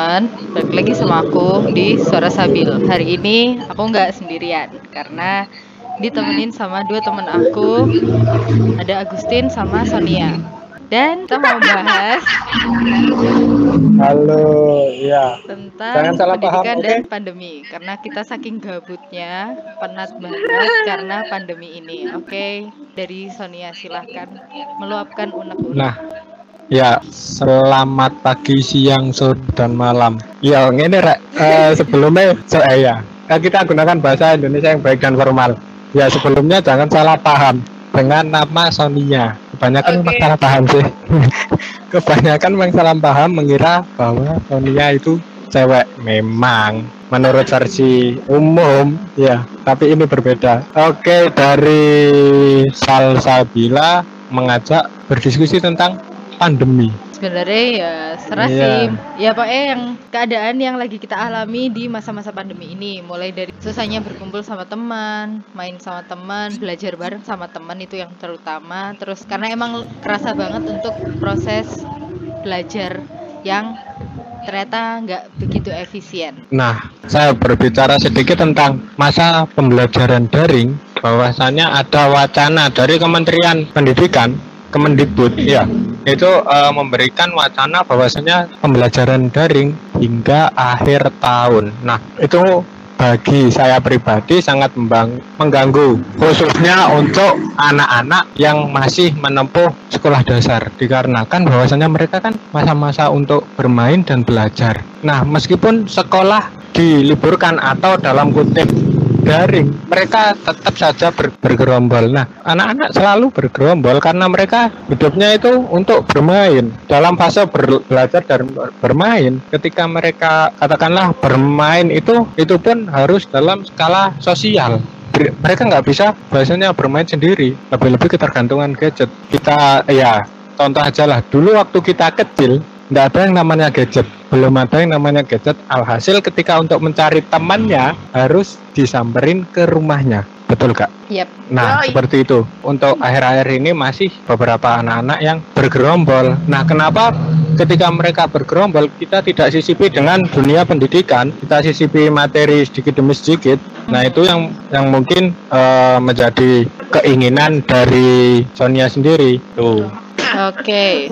teman-teman, balik lagi sama aku di Suara Sabil. Hari ini aku nggak sendirian karena ditemenin sama dua teman aku, ada Agustin sama Sonia. Dan kita mau bahas Halo, ya. Jangan tentang salah paham, pendidikan oke? dan pandemi. Karena kita saking gabutnya, penat banget karena pandemi ini. Oke, dari Sonia silahkan meluapkan unek-unek. Nah, ya, selamat pagi, siang, sore, dan malam. Ya, ini Rek. Sebelumnya, kita gunakan bahasa Indonesia yang baik dan formal. Ya, sebelumnya jangan salah paham dengan nama Sonia. Kebanyakan memang salah paham sih. Kebanyakan memang salah paham mengira bahwa Sonia itu cewek. Memang menurut versi umum ya, tapi ini berbeda. Oke, dari Salsabila mengajak berdiskusi tentang pandemi. Sebenarnya ya serah sih. Ya pokoknya yang keadaan yang lagi kita alami di masa-masa pandemi ini, mulai dari susahnya berkumpul sama teman, main sama teman, belajar bareng sama teman itu yang terutama. Terus karena emang kerasa banget untuk proses belajar yang ternyata nggak begitu efisien. Nah, saya berbicara sedikit tentang masa pembelajaran daring, bahwasanya ada wacana dari Kementerian Pendidikan, Kemendikbud, ya, itu memberikan wacana bahwasanya pembelajaran daring hingga akhir tahun. Nah, itu bagi saya pribadi sangat mengganggu, khususnya untuk anak-anak yang masih menempuh sekolah dasar, dikarenakan bahwasanya mereka kan masa-masa untuk bermain dan belajar. Nah, meskipun sekolah diliburkan atau dalam kutip daring, mereka tetap saja bergerombol. Nah, anak-anak selalu bergerombol karena mereka hidupnya itu untuk bermain. Dalam fase belajar dan bermain, ketika mereka katakanlah bermain itu pun harus dalam skala sosial. Mereka nggak bisa bahasanya bermain sendiri, lebih-lebih ketergantungan gadget. Kita ya contoh aja lah, dulu waktu kita kecil nggak ada yang namanya gadget, belum ada yang namanya gadget. Alhasil ketika untuk mencari temannya harus disamperin ke rumahnya, betul gak? Yep. Nah, seperti itu. Untuk akhir-akhir ini masih beberapa anak-anak yang bergerombol. Nah, kenapa ketika mereka bergerombol kita tidak sisipi dengan dunia pendidikan, kita sisipi materi sedikit demi sedikit. Nah, itu yang mungkin menjadi keinginan dari Sonia sendiri tuh. Oke.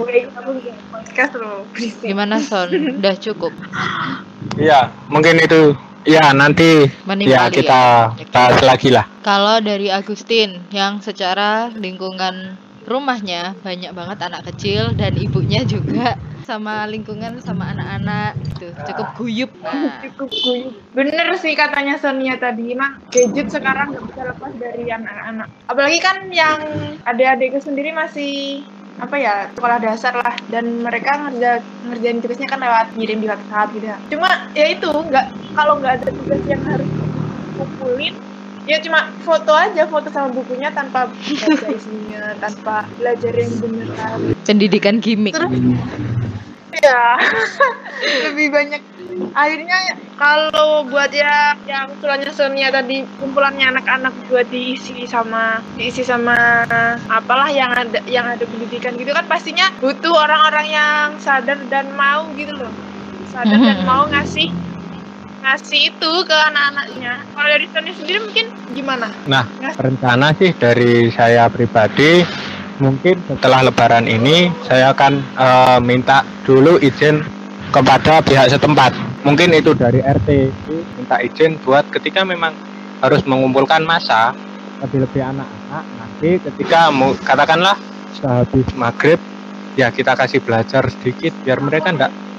Gimana Son? Udah cukup? Iya, mungkin itu. Ya, nanti ya kita bahas lagi lah. Kalau dari Agustin yang secara lingkungan rumahnya banyak banget anak kecil dan ibunya juga sama lingkungan sama anak-anak gitu, cukup guyup. Nah. Cukup guyup. Bener sih katanya Sonia tadi, emang gadget sekarang nggak bisa lepas dari anak-anak. Apalagi kan yang adik-adikku sendiri masih sekolah dasar lah, dan mereka ngerjain tugasnya kan lewat ngirim di WhatsApp gitu ya. Cuma ya itu kalau nggak ada tugas yang harus kumpulin, ya cuma foto sama bukunya tanpa baca isinya, tanpa belajar yang beneran. Pendidikan gimmick. Ya lebih banyak. Akhirnya kalau buat yang usulannya Sonia tadi, kumpulannya anak-anak buat diisi sama apalah yang ada pendidikan gitu kan, pastinya butuh orang-orang yang sadar dan mau gitu loh, dan mau ngasih itu ke anak-anaknya. Kalau dari Sonia sendiri mungkin gimana? Nah, rencana sih dari saya pribadi, mungkin setelah Lebaran ini saya akan minta dulu izin kepada pihak setempat. Mungkin itu dari RT, minta izin buat ketika memang harus mengumpulkan massa, lebih-lebih anak-anak, nanti ketika katakanlah sehabis maghrib ya kita kasih belajar sedikit biar mereka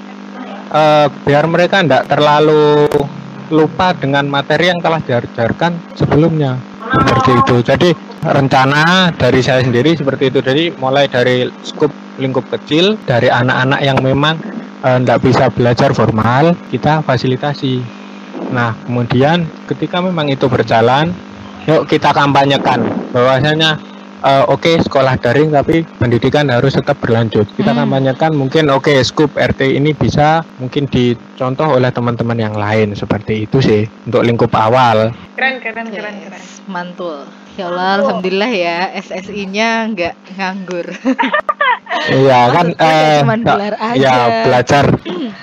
enggak terlalu lupa dengan materi yang telah diajarkan sebelumnya. Seperti itu. Jadi rencana dari saya sendiri seperti itu. Jadi mulai dari skup lingkup kecil, dari anak-anak yang memang tidak bisa belajar formal, kita fasilitasi. Nah, kemudian ketika memang itu berjalan, yuk kita kampanyekan bahwasanya oke, sekolah daring tapi pendidikan harus tetap berlanjut. Kita kampanyekan mungkin skup RT ini bisa mungkin dicontoh oleh teman-teman yang lain, seperti itu sih untuk lingkup awal. Keren. Mantul. Ya Allah, alhamdulillah ya SSI-nya nggak nganggur. Iya kan, cuman gelar aja. Ya belajar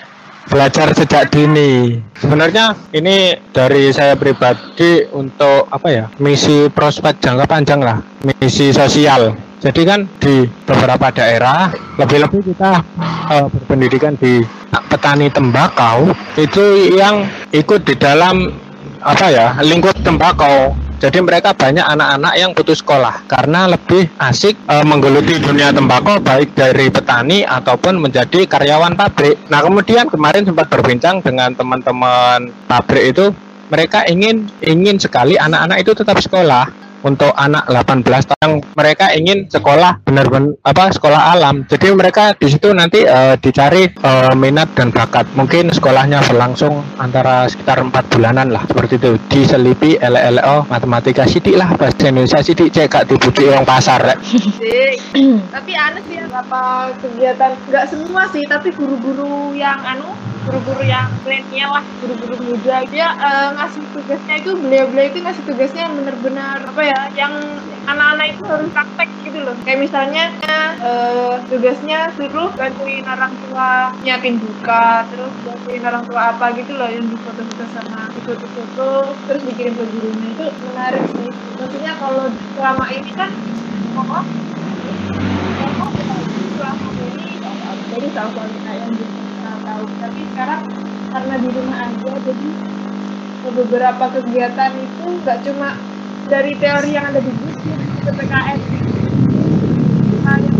belajar sejak dini. Sebenarnya ini dari saya pribadi untuk apa ya, misi prospek jangka panjang lah, misi sosial. Jadi kan di beberapa daerah, lebih-lebih kita berpendidikan di petani tembakau itu yang ikut di dalam apa ya, lingkup tembakau. Jadi mereka banyak anak-anak yang putus sekolah karena lebih asik menggeluti dunia tembakau, baik dari petani ataupun menjadi karyawan pabrik. Nah kemudian kemarin sempat berbincang dengan teman-teman pabrik itu, mereka ingin sekali anak-anak itu tetap sekolah. Untuk anak 18 tahun mereka ingin sekolah benar-benar sekolah alam. Jadi mereka di situ nanti dicari minat dan bakat. Mungkin sekolahnya berlangsung antara sekitar 4 bulanan lah, seperti itu. Diselipi LLO matematika sidik lah, bahasa Indonesia sidik, cek gak dibujuk orang pasar rek. Tapi aneh sih apa kegiatan, nggak semua sih, tapi guru-guru yang guru-guru yang milenial lah, guru-guru muda dia ngasih tugasnya itu, beliau-beliau itu ngasih tugasnya yang benar-benar apa ya, yang anak-anak itu harus praktek gitu loh. Kayak misalnya tugasnya suruh bantuin orang tua nyiapin buka, terus bantuin orang tua apa gitu loh, yang difoto-foto sama foto-foto terus dikirim ke gurunya. Itu menarik sih. Maksudnya kalau selama ini kan selama ini jadi soal yang tahu, tapi sekarang karena di rumah aja, jadi beberapa kegiatan itu nggak cuma dari teori yang ada di buku, ke PKN yang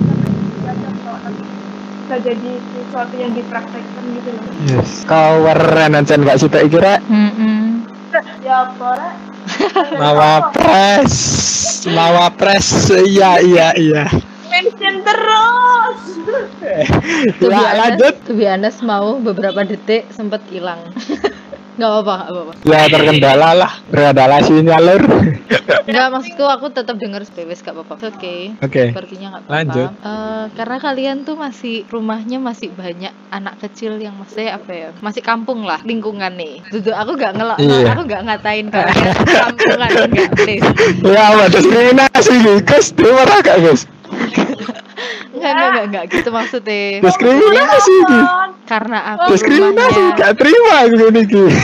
bisa jadi sesuatu yang dipraktekkan gitu loh. Yes. Kau keren aja nggak sih tak kira? Ya pora. Mawapres, iya. Mention terus. Ya lanjut. To be honest, mau beberapa detik sempat hilang. Nggak apa-apa. Ya terkendala sinyal lur. Nggak, maksudku aku tetap denger bebas, gak apa-apa. Oke. Sepertinya nggak apa-apa. Lanjut. Karena kalian tuh rumahnya masih banyak anak kecil yang masih apa ya, masih kampung lah lingkungan nih. Duduk aku nggak aku nggak ngatain kalian kampungan, enggak, please. Ya ada diskriminasi guys, terima gak guys? Enggak gitu maksudnya. Diskriminasi Karena aku diskriminasi rumahnya, gak terima gini.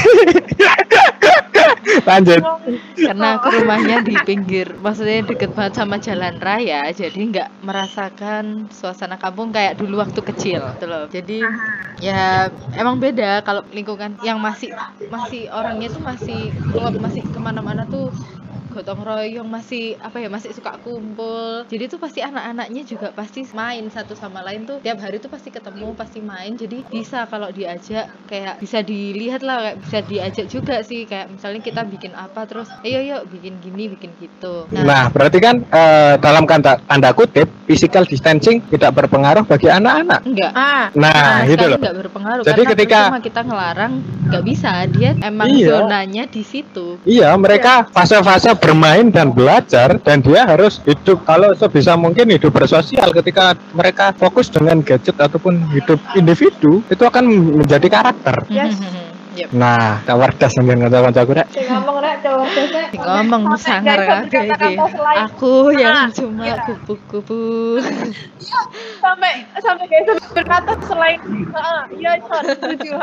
Lanjut. karena aku rumahnya di pinggir, maksudnya deket banget sama jalan raya, jadi nggak merasakan suasana kampung kayak dulu waktu kecil gitu loh. Jadi ya emang beda kalau lingkungan yang masih orangnya tuh masih kemana-mana tuh gotong royong, masih suka kumpul. Jadi tuh pasti anak-anaknya juga pasti main satu sama lain tuh, tiap hari tuh pasti ketemu, pasti main. Jadi bisa kalau diajak, kayak bisa dilihat lah, kayak bisa diajak juga sih, kayak misalnya kita bikin apa terus ayo bikin gini bikin gitu. Nah berarti kan dalam tanda kutip physical distancing tidak berpengaruh bagi anak-anak. Enggak. Nah gitu loh. Enggak berpengaruh. Jadi karena ketika kita ngelarang nggak bisa, dia emang zonanya di situ. Iya, mereka fase-fase bermain dan belajar, dan dia harus hidup kalau sebisa mungkin hidup bersosial. Ketika mereka fokus dengan gadget ataupun hidup individu, itu akan menjadi karakter. Yes. Yep. Nah, kawardas sambil ngomong-ngomong rek. Ngomong Sangar kabeh iki. Aku yang cuma kupu-kupu. sampai kayak berkata selain iya setuju.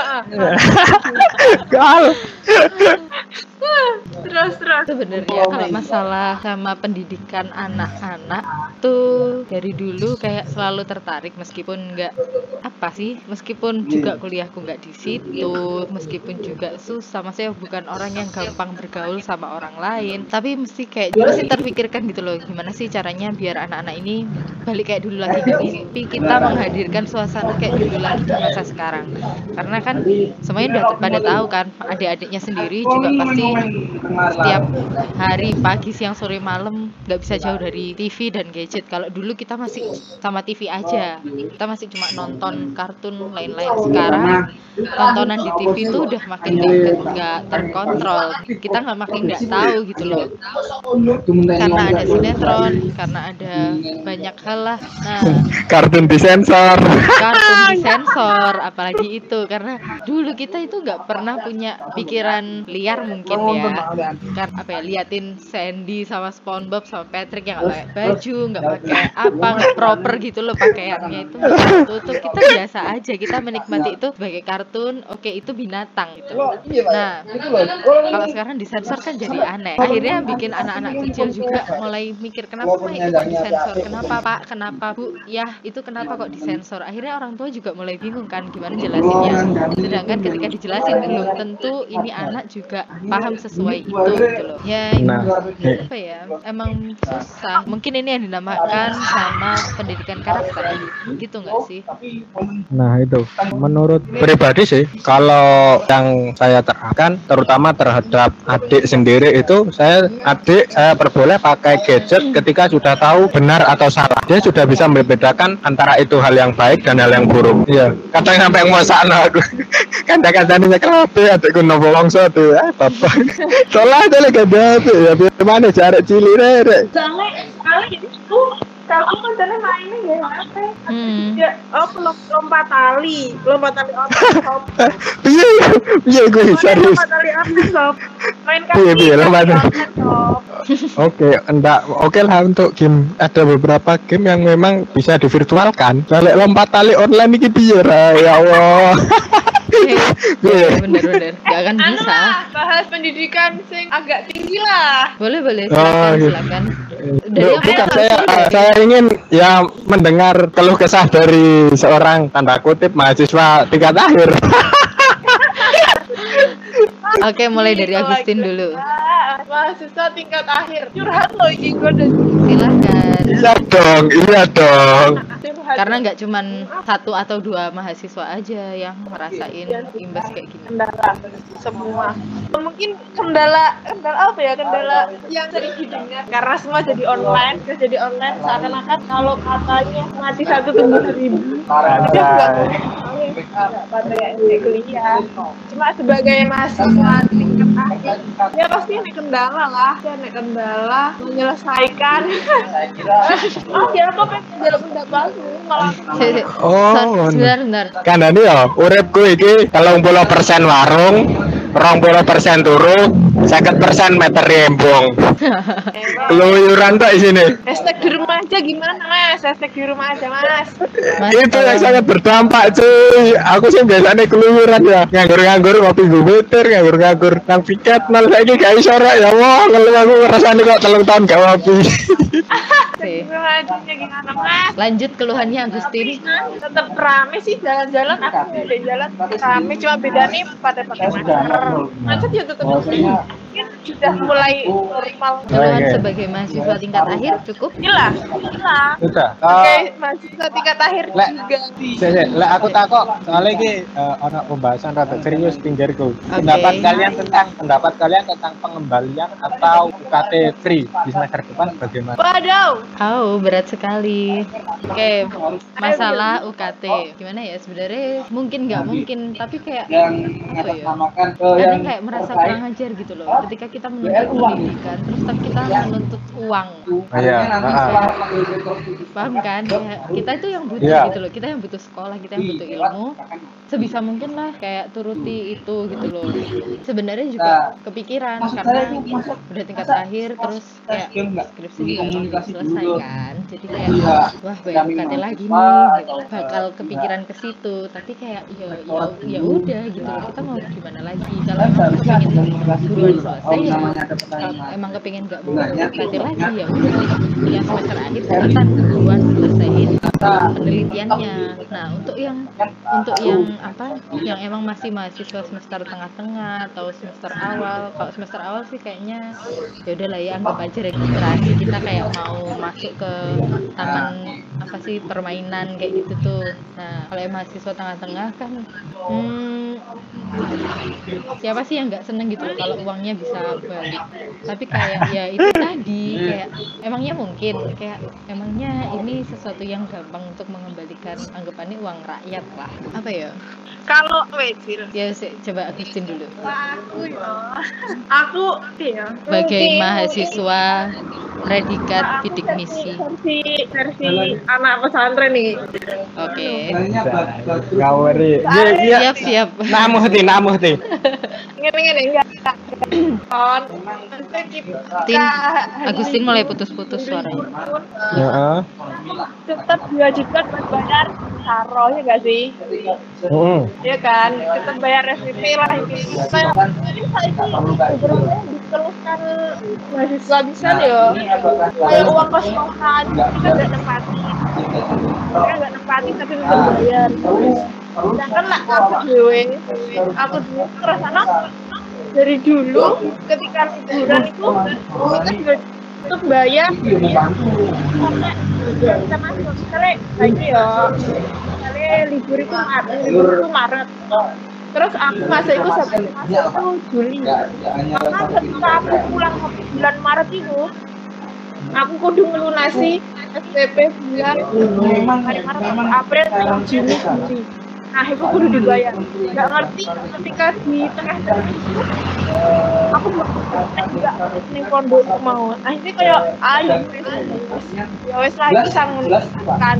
Gal. Terus Sebenarnya kalau masalah sama pendidikan anak-anak tuh dari dulu kayak selalu tertarik, meskipun juga kuliahku nggak di situ, meskipun juga susah, maksudnya bukan orang yang gampang bergaul sama orang lain, tapi mesti terpikirkan gitu loh, gimana sih caranya biar anak-anak ini balik kayak dulu lagi, tapi kita menghadirkan suasana kayak dulu lagi di masa sekarang. Karena kan semuanya udah pada tahu kan, adik-adiknya sendiri juga pasti setiap hari pagi, siang, sore, malam nggak bisa jauh dari TV dan gadget. Kalau dulu kita masih sama TV aja, kita masih cuma nonton kartun lain-lain. Sekarang tontonan di TV itu udah makin nggak terkontrol, kita makin nggak tahu gitu loh, karena ada sinetron, karena ada banyak hal lah. Nah, kartun disensor, apalagi itu, karena dulu kita itu nggak pernah punya pikiran liar mungkin ya, apa ya, liatin Sandy sama SpongeBob sama Patrick yang nggak pakai baju, nggak pakai apa, nggak proper gitu loh pakaiannya itu. Itu kita biasa aja, kita menikmati itu sebagai kartun. Oke, itu binatang gitu. Nah, kalau sekarang disensor kan jadi aneh. Akhirnya bikin anak-anak kecil juga mulai mikir, kenapa mah itu kok disensor? Kenapa Pak? Kenapa Bu? Ya, itu kenapa kok disensor? Akhirnya orang tua juga mulai bingung kan gimana jelasinnya. Sedangkan ketika dijelasin belum tentu ini anak juga paham sesuai itu gitu loh. Ya, ini apa ya? Emang susah. Mungkin ini yang dinamakan sama pendidikan karakter. Gitu nggak sih? Nah itu menurut pribadi sih, kalau yang saya terapkan terutama terhadap adik sendiri itu, saya perboleh pakai gadget ketika sudah tahu benar atau salah. Dia sudah bisa membedakan antara itu hal yang baik dan hal yang buruk. Iya, kadang sampai ngosakno aku. Kadang-kadang kenapa adikku nopo longso tuh, bapak. Soalnya ada lagi ya, bagaimana cara cilik rek. Soalnya itu kalau kan cara mainnya ya apa? Ya, lompat tali otot. Iya gue serius. Lompat tali otot. Main Iya, lompat tali. Oke. Oke lah, untuk game ada beberapa game yang memang bisa divirtualkan. Kalau lompat tali online ini piye ya Allah. Bener-bener gak akan bisa. Bahas pendidikan sing agak tinggi lah. Boleh silakan. Bukan, saya ingin ya mendengar keluh kesah dari seorang tanda kutip mahasiswa tingkat akhir. Oke, mulai dari Agustin dulu. Mahasiswa tingkat akhir. Curhat loh ini gue udah. Silakan. Iya dong. Karena nggak cuman 1 atau 2 mahasiswa aja yang ngerasain imbas kayak gini. Kendala semua. Mungkin kendala apa ya? Kendala yang sering didengar karena semua jadi online, seakan-akan kalau katanya mati 1 tumbuh 1000. Dia nggak pada yang kuliah. Cuma sebagai mahasiswa tingkat akhir, ya pasti ada kendala lah. Ada kendala menyelesaikan. Ya apa pengen pendapat malah. Sebentar. Kan ini ya, uripku iki 30% warung, 20% turu, 50% meter rembong. Keluyuran tak di sini. Hashtag di rumah aja gimana Mas? Hashtag di rumah aja Mas. Itu yang sangat berdampak cuy. Aku sih biasanya keluyuran ya. Nganggur ngopi meter, nganggur nang piket. Nal saiki gak iso rek ya wah, kalau aku ngrasani kok 3 tahun gak ngopi. Di rumah aja gimana Mas? Lanjut keluhannya Agustin. Tetap rame sih jalan-jalan, aku ada jalan rame, cuma bedanya pada pakai masker. Macet ya tetap mungkin sudah mulai normal. Keluhan sebagai mahasiswa tingkat akhir cukup? Gila. Sudah. Oke, mahasiswa tingkat akhir juga. Lah aku takok soalnya iki ana pembahasan rada serius pinggirku. Pendapat kalian tentang pengembalian atau UKT free di semester depan bagaimana? Waduh. Berat sekali. Oke, masalah UKT gimana ya, sebenarnya mungkin nggak mungkin, tapi kayak apa ya, kadang kayak merasa kurang ajar gitu loh ketika kita menuntut pendidikan terus tapi kita menuntut uang. Paham kan ya, kita itu yang butuh gitu loh, kita yang butuh sekolah, kita yang butuh ilmu, sebisa mungkin lah kayak turuti itu gitu loh. Sebenarnya juga kepikiran karena udah tingkat akhir terus kayak skripsi juga belum selesai kan, jadi kayak wah bayar UKT lagi nih gitu. Bakal kepikiran ke situ, tapi kayak ya udah gitu loh, kita mau gimana lagi. Kalau emang kepingin buruan selesai ya, kalau emang kepingin nggak mau UKT lagi ya udah yang semester akhir cepetan buruan selesaiin penelitiannya. Nah untuk yang apa yang emang masih mahasiswa semester tengah-tengah atau semester awal, kalau semester awal sih kayaknya ya udahlah ya, anggap aja registrasi, kita kayak mau masuk ke taman apa sih permainan kayak gitu tuh. Nah kalau yang mahasiswa tengah-tengah kan siapa sih yang nggak seneng gitu loh kalau uangnya bisa balik, tapi kayak ya itu tadi kayak emangnya mungkin kayak emangnya ini sesuatu yang gampang untuk mengembalikan anggapannya uang rakyat lah, apa ya. Kalau wecil Ya coba Agustin dulu. Aku ya Oh. Sebagai mahasiswa predikat bidik misi. versi anak pesantren nih. Oke. Ngawari. Siap. Namuh ti. Ngene enggak Maksudnya Tin, Agustin mulai putus-putus suaranya. Heeh. tetap diwajibkan buat bayar saro ya gak sih? Iya kan, tetap bayar SPP lah ini. Kayak ini saya beberapa yang dikeluhkan mahasiswa bisa ya. Kayak uang kos kosan kita nggak nempati, tapi tetap bayar. Sedangkan lah aku dulu ngerasana dari dulu ketika liburan itu kita juga tetap bayar sampai kita masuk misalnya lagi ya misalnya libur itu Maret terus aku masuk itu sampai masuk itu Juli karena ketika aku pulang ke bulan Maret itu aku kudu melunasi SPP bulan April, Juni, Juli. Nah, itu kudu dibayar. Gak ngerti ketika di tengah-tengah itu aku juga ning pondok mau. Akhirnya kayak ayo ya wes lagi sangun kan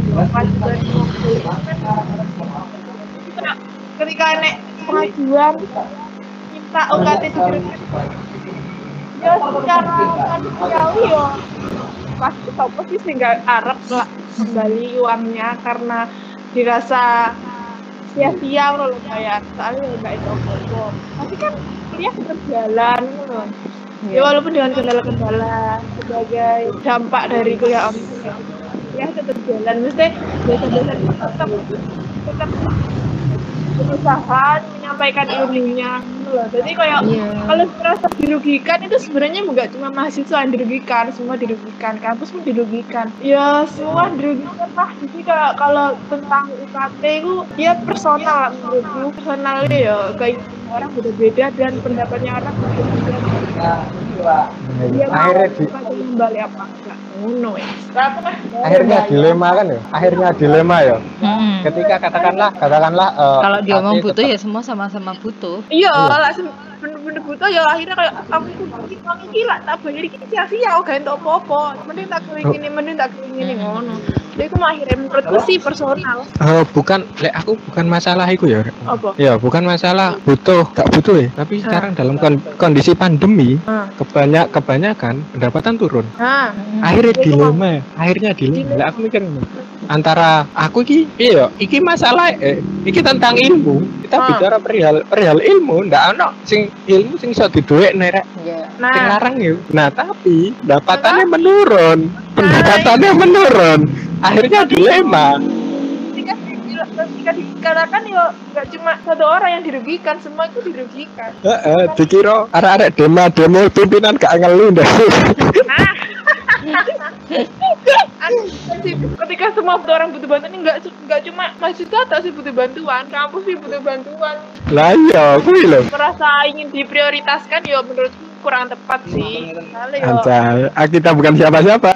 ketika nek pengajuan minta UKT dikirimkan ya secara manusiawi ya pasti apa sih nggak Arab lah kembali uangnya karena dirasa sia-sia loh bayar soalnya nggak itu apa tapi kan kuliah tetap jalan loh ya walaupun dengan kendala-kendala sebagai dampak dari kuliah online kuliah tetap jalan mesti biasa-biasa tetap berusaha menyampaikan ilmunya loh. Jadi kayak kalau merasa dirugikan itu sebenarnya nggak cuma mahasiswa yang dirugikan, semua dirugikan, kampus pun dirugikan. Ya semua dirugikan lah. Jadi kalau tentang UKT itu ya personal menurutku, personalnya ya kayak orang beda-beda dan pendapatnya orang beda-beda. Dia mau kembali apa enggak? No ya. Akhirnya dilema kan ya? Akhirnya dilema ya. Ketika katakanlah kalau dia mau butuh ya semua sama-sama butuh. Iya, lah bener-bener butuh ya akhirnya kayak aku gila tak bayar iki sia-sia gak entuk apa-apa. Mending tak kenging ngono. Jadi aku akhirnya menurutku sih personal. Bukan, aku bukan masalah itu ya. Apa? Ya, bukan masalah butuh, gak butuh ya. Tapi sekarang dalam kondisi pandemi, kebanyakan pendapatan turun. Akhirnya dilema. Lah aku mikir antara aku iki masalah iki tentang ilmu. Kita bicara perihal ilmu, ndak ono sing ilmu sing iso diduwek nek sing larang yo. Nah, tapi pendapatannya menurun. Akhirnya dilema. Ketika dikatakan ya nggak cuma satu orang yang dirugikan, semua itu dirugikan. Dikira arek-arek demo pimpinan gak ngelu ndak. Ketika semua orang butuh bantuan ini nggak cuma mahasiswa tak sih butuh bantuan, kampus sih butuh bantuan. Lah iya, kuwi lho. Merasa ingin diprioritaskan ya menurutku kurang tepat sih. Anjay, kita bukan siapa-siapa.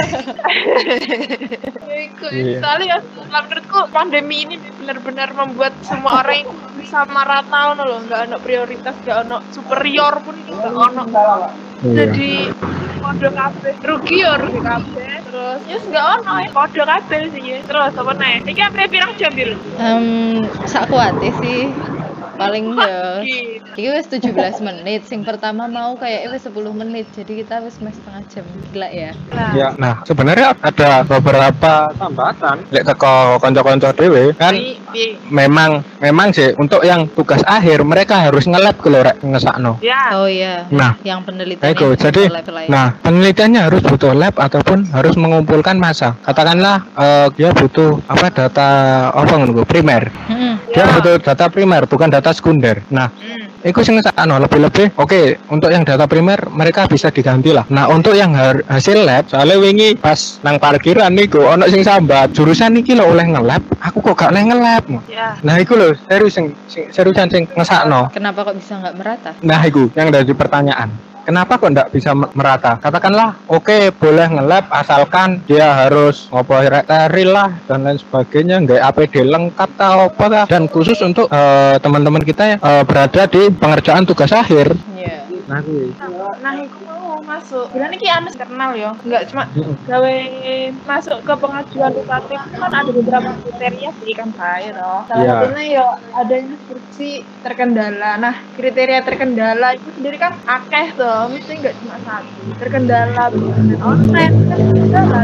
Soalnya menurutku pandemi ini benar-benar membuat semua orang itu bisa merata loh, nggak ada prioritas, nggak ada superior pun nggak ada. Jadi kode kabeh rugi kabeh terus ya nggak ono kode kabeh sih terus apa nih iki sampai pirang jam bil sak kuate sih paling ya iki wis 17 menit sing pertama mau kayak wis 10 menit jadi kita wis setengah jam gila ya. Nah sebenarnya ada beberapa tambatan lek teko kanca-kanca dhewe kan memang sih untuk yang tugas akhir mereka harus nge-lab kalau rek ngesakno. Oh iya. Nah, yang penelitian jadi penelitiannya harus butuh lab ataupun harus mengumpulkan massa. Katakanlah dia butuh data primer. Dia butuh data primer bukan data sekunder. Nah, iku sing lebih-lebih oke, untuk yang data primer mereka bisa diganti lah. Nah, untuk yang hasil lab soalnya wingi pas nang parkiran niku ono sing sambat jurusan iki lho oleh nge-lab, aku kok gak oleh nge-lab. Nah, iku lho seriusan sing ngesakno. Kenapa kok bisa nggak merata? Nah, iku yang dari pertanyaan. Kenapa kok enggak bisa merata? Katakanlah, oke, boleh nge-lab asalkan dia harus steril lah dan lain sebagainya, nggak APD lengkap atau apa dan khusus untuk teman-teman kita berada di pengerjaan tugas akhir. Nah, kuwi. Nah, aku mau masuk. Bulan ini anu internal ya, nggak cuma gawe masuk ke pengajuan UKT kan ada beberapa kriteria sih kan baik loh. Salah Iya. satunya ya adanya skripsi terkendala. Nah, kriteria terkendala itu sendiri kan akeh tuh, mesti nggak cuma satu. Terkendala bimbingan online, terkendala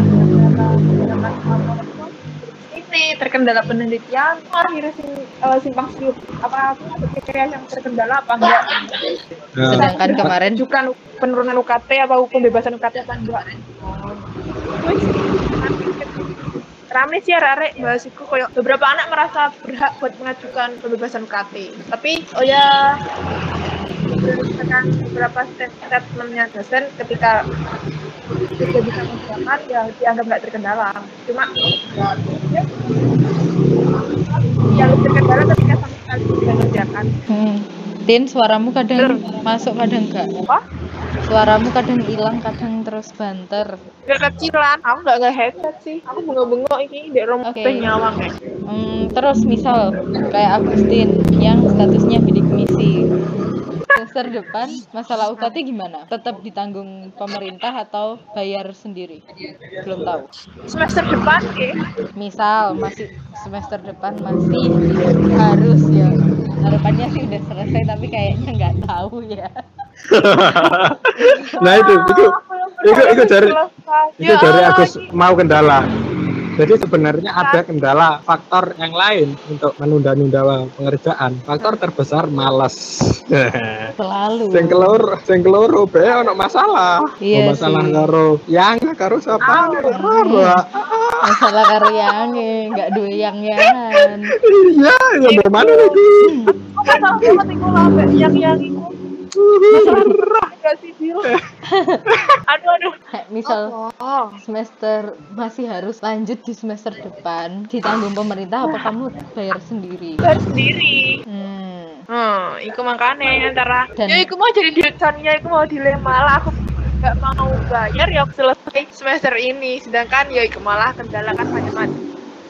ini terkendala penelitian, akhirnya simpang siur apa kriteria yang terkendala apa enggak? Sedangkan kemarin Bukan penurunan UKT apa pembebasan UKT apa enggak? Rame sih arek bahas iku koyo beberapa anak merasa berhak buat mengajukan pembebasan UKT. Tapi berdasarkan beberapa statementnya dosen ketika dia bisa mengerjakan ya dianggap nggak terkendala. Cuma yang terkendala ketika sama sekali tidak mengerjakan. Tin, suaramu kadang masuk kadang enggak. Apa? Suaramu kadang hilang kadang terus banter. Kecilan, aku nggak headset sih. Aku bengok-bengok ini di rumah nyawang ya. Terus misal kayak Agustin yang statusnya bidik misi. Semester depan masalah UKT gimana? Tetap ditanggung pemerintah atau bayar sendiri? Belum tahu. Semester depan ya. Misal masih semester depan masih harus ya. Harapannya sih udah selesai tapi kayaknya nggak tahu ya. Nah itu dari Agus mau kendala. Jadi sebenarnya ada kendala faktor yang lain untuk menunda-nunda pengerjaan. Faktor terbesar malas. Selalu. Sing keloro be ono masalah. Iya masalah sih. karo sapa Masalah karo yange, nggak duwe yang-yangan. Iya, ya bagaimana lagi? Masalah banget iku lah yang iku. Masalah enggak sih, Bil? Aduh. Misal semester masih harus lanjut di semester depan, ditanggung pemerintah apa kamu bayar sendiri? Bayar sendiri. Iku makanya antara ya iku mau jadi direkturnya, iku mau dilema lah aku nggak mau bayar ya selesai semester ini, sedangkan ya iku malah kendala kan macam-macam.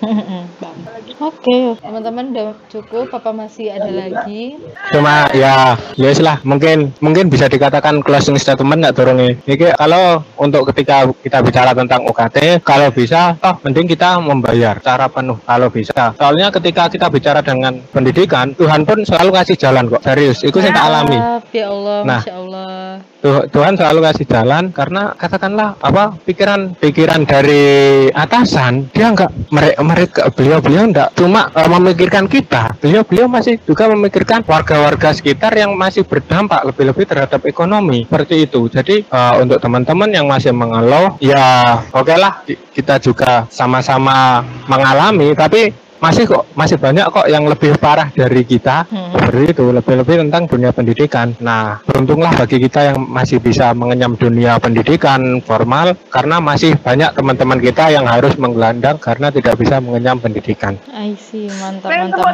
Oke, teman-teman udah cukup apa masih ada lagi? Cuma ya lah mungkin bisa dikatakan closing statement nggak turunnya. Jadi kalau untuk ketika kita bicara tentang UKT, kalau bisa mending kita membayar secara penuh kalau bisa. Soalnya ketika kita bicara dengan pendidikan, Tuhan pun selalu kasih jalan kok. Serius, itu yang tak alami. Ya Allah, nah, Masya Allah. Tuhan selalu kasih jalan karena katakanlah pikiran dari atasan dia mereka beliau enggak cuma memikirkan kita, beliau masih juga memikirkan warga-warga sekitar yang masih berdampak lebih-lebih terhadap ekonomi seperti itu. Jadi untuk teman-teman yang masih mengeluh ya oke lah kita juga sama-sama mengalami, tapi masih banyak kok yang lebih parah dari kita. Seperti itu, lebih-lebih tentang dunia pendidikan. Nah, beruntunglah bagi kita yang masih bisa mengenyam dunia pendidikan formal, karena masih banyak teman-teman kita yang harus menggelandang karena tidak bisa mengenyam pendidikan. I see, mantap.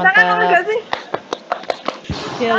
Ya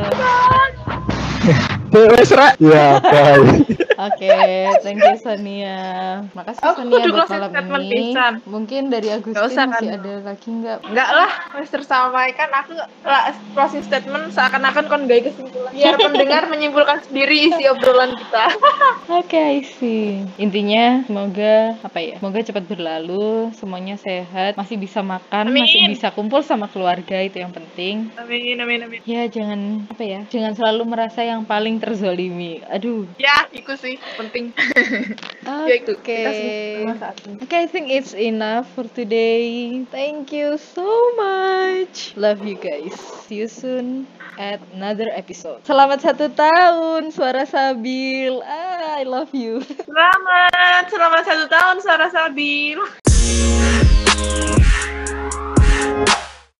Ya, baik. Oke, thank you Sonia. Makasih Sonia buat malam ini. Mungkin dari Agustin masih ada lagi nggak? Enggak lah, harus tersampaikan. Aku closing statement seakan-akan kon gak kesimpulan. Biar pendengar menyimpulkan sendiri isi obrolan kita. Oke, I see. Intinya semoga semoga cepat berlalu, semuanya sehat, masih bisa makan, masih bisa kumpul sama keluarga, itu yang penting. Amin. Ya, jangan jangan selalu merasa yang paling terzolimi. Aduh. Ya, itu sih penting. Okay, I think it's enough for today. Thank you so much. Love you guys. See you soon at another episode. Selamat 1 tahun Suara Sabil. I love you. Selamat 1 tahun Suara Sabil.